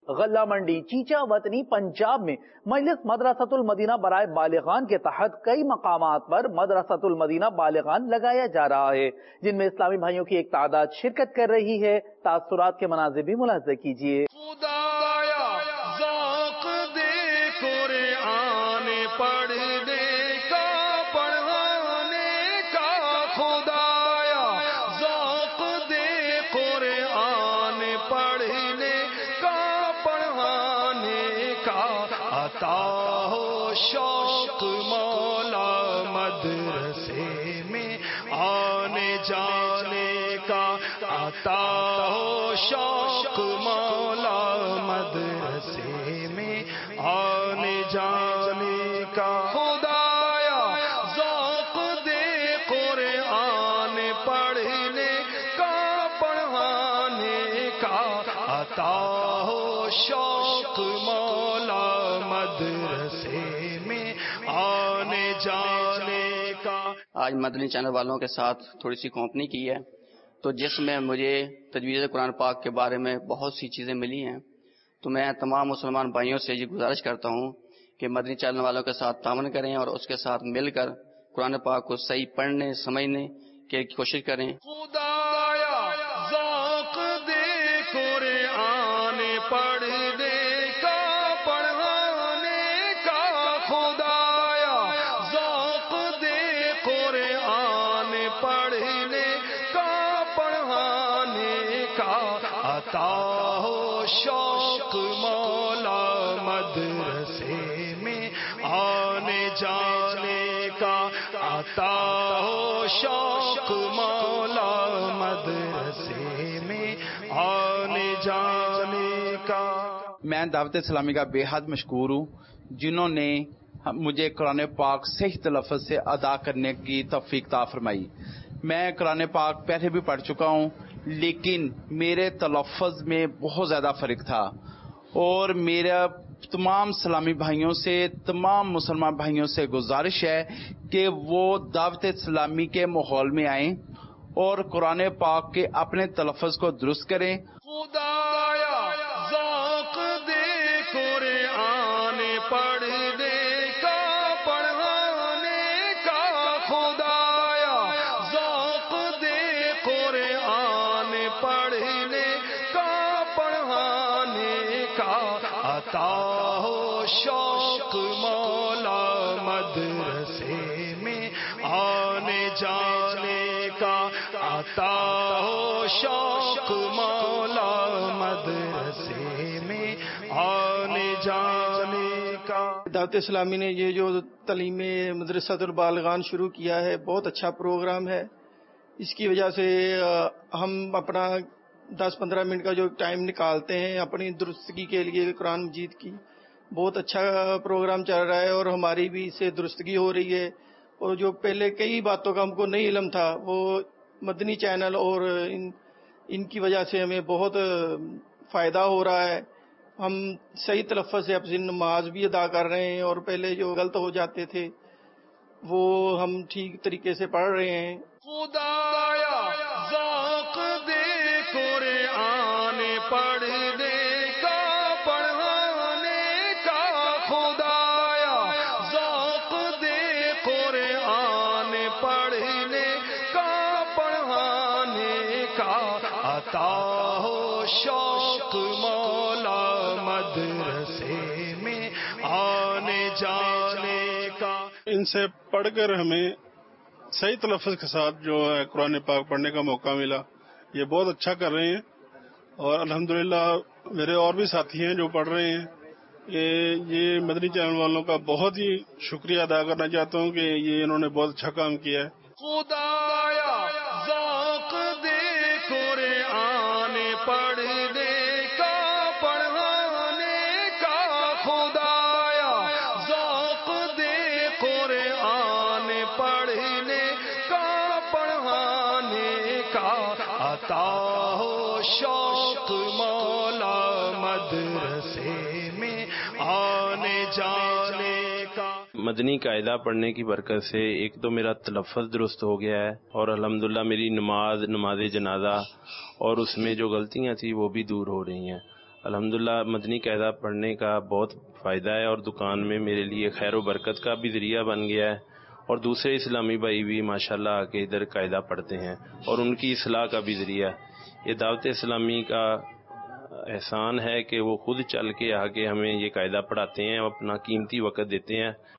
غلہ منڈی چیچا وطنی پنجاب میں مجلس مدرسۃ المدینہ برائے بالغان کے تحت کئی مقامات پر مدرسۃ المدینہ بالغان لگایا جا رہا ہے، جن میں اسلامی بھائیوں کی ایک تعداد شرکت کر رہی ہے۔ تاثرات کے مناظر بھی ملاحظہ کیجیے۔ خدایا ذوق دے قرآن پڑھنے کا، پڑھانے کا، خدایا ذوق دے قرآن پڑھنے کا، پڑھانے کا، عطا ہو شوق مولا مدرسے میں آنے جانے کا، عطا ہو شوق مولا مدرسے میں آنے جانے کا، خدایا ذوق دے قرآن پڑھنے کا، پڑھانے کا، عطا ہو شوق مولا مدرسے میں آنے جانے کا۔ آج مدنی چینل والوں کے ساتھ تھوڑی سی کمپنی کی ہے، تو جس میں مجھے تجوید قرآن پاک کے بارے میں بہت سی چیزیں ملی ہیں، تو میں تمام مسلمان بھائیوں سے یہ گزارش کرتا ہوں کہ مدنی چینل والوں کے ساتھ تعاون کریں اور اس کے ساتھ مل کر قرآن پاک کو صحیح پڑھنے سمجھنے کی کوشش کریں۔ خدایا ذوق دے قرآن پڑھنے کا، پڑھانے کا، خدایا ذوق دے قرآن پڑھنے کا، پڑھانے کا، عطا ہو شوق مولا مدرسے میں آنے جانے کا، عطا ہو شوق مولا مدرسے میں آنے جانے کا۔ میں دعوت اسلامی کا بے حد مشکور ہوں، جنہوں نے مجھے قرآن پاک صحیح تلفظ سے ادا کرنے کی توفیق عطا فرمائی۔ میں قرآن پاک پہلے بھی پڑھ چکا ہوں، لیکن میرے تلفظ میں بہت زیادہ فرق تھا، اور میرا تمام اسلامی بھائیوں سے، تمام مسلمان بھائیوں سے گزارش ہے کہ وہ دعوت اسلامی کے ماحول میں آئیں اور قرآن پاک کے اپنے تلفظ کو درست کریں۔ خدایا ذوق دے قرآن پڑھنے کا، پڑھانے کا، خدایا ذوق دے قرآن پڑھنے کا، پڑھانے کا، عطا ہو شوق مولا مدرسے میں آنے جانے کا، عطا ہو شوق مولا مدرسے میں آنے جانے کا۔ دعوت اسلامی نے یہ جو تعلیم مدرسۃ البالغان شروع کیا ہے، بہت اچھا پروگرام ہے۔ اس کی وجہ سے ہم اپنا 10-15 منٹ کا جو ٹائم نکالتے ہیں اپنی درستگی کے لیے قرآن مجید کی، بہت اچھا پروگرام چل رہا ہے، اور ہماری بھی اس سے درستگی ہو رہی ہے، اور جو پہلے کئی باتوں کا ہم کو نہیں علم تھا، وہ مدنی چینل اور ان کی وجہ سے ہمیں بہت فائدہ ہو رہا ہے۔ ہم صحیح تلفظ سے اپنی نماز بھی ادا کر رہے ہیں، اور پہلے جو غلط ہو جاتے تھے وہ ہم ٹھیک طریقے سے پڑھ رہے ہیں۔ خدایا ذوق دے قرآن پڑھنے کا، پڑھانے کا، خدایا ذوق دے قرآن پڑھنے کا، پڑھانے کا، عطا ہو شوق مولا مدرسے میں آنے جانے کا۔ ان سے پڑھ کر ہمیں صحیح تلفظ کے ساتھ جو ہے قرآن پاک پڑھنے کا موقع ملا، یہ بہت اچھا کر رہے ہیں، اور الحمدللہ میرے اور بھی ساتھی ہیں جو پڑھ رہے ہیں۔ یہ مدنی چینل والوں کا بہت ہی شکریہ ادا کرنا چاہتا ہوں کہ یہ انہوں نے بہت اچھا کام کیا ہے۔ خدایا ذوق دے قرآن پڑھنے کا، پڑھانے کا، خدایا ذوق دے قرآن پڑھنے کا، پڑھانے کا، عطا ہو شوق مولا مدرسے میں آنے جانے کا۔ مدنی قاعدہ پڑھنے کی برکت سے ایک تو میرا تلفظ درست ہو گیا ہے، اور الحمدللہ میری نماز جنازہ اور اس میں جو غلطیاں تھیں وہ بھی دور ہو رہی ہیں۔ الحمدللہ مدنی قاعدہ پڑھنے کا بہت فائدہ ہے، اور دکان میں میرے لیے خیر و برکت کا بھی ذریعہ بن گیا ہے، اور دوسرے اسلامی بھائی بھی ماشاءاللہ آ کے ادھر قاعدہ پڑھتے ہیں اور ان کی اصلاح کا بھی ذریعہ ہے۔ یہ دعوت اسلامی کا احسان ہے کہ وہ خود چل کے آ کے ہمیں یہ قاعدہ پڑھاتے ہیں، اپنا قیمتی وقت دیتے ہیں۔